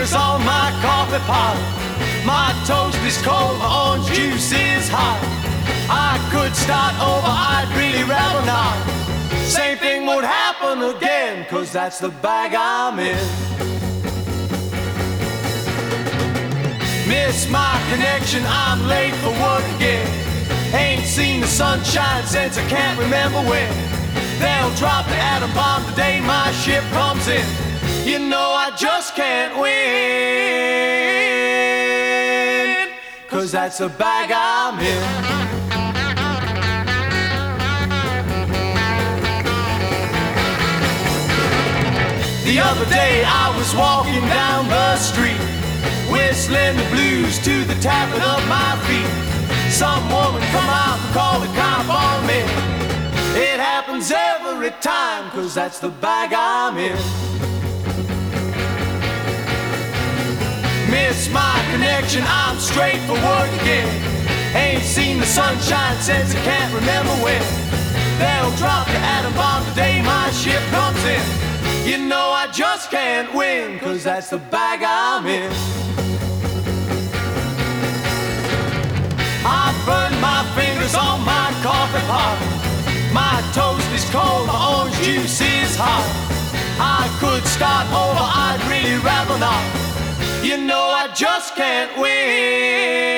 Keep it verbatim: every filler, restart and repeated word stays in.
fingers on my coffee pot. My toast is cold, my orange juice is hot. I could start over, I'd really rather not. Same thing would happen again, cause that's the bag I'm in. Miss my connection, I'm late for work again. Ain't seen the sunshine since I can't remember when. They'll drop the atom bomb the day my ship comes in. You know I just can't win, cause that's the bag I'm in. The other day I was walking down the street, whistling the blues to the tapping of my feet. Some woman come out and call the cop on me. It happens every time, cause that's the bag I'm in. Miss my connection, I'm straight for work again. Ain't seen the sunshine since I can't remember when. They'll drop the atom bomb the day my ship comes in. You know I just can't win, cause that's the bag I'm in. I burned my fingers on my coffee pot. My toast is cold, my orange juice is hot. I could start over, I'd really rather not. You know I just can't win.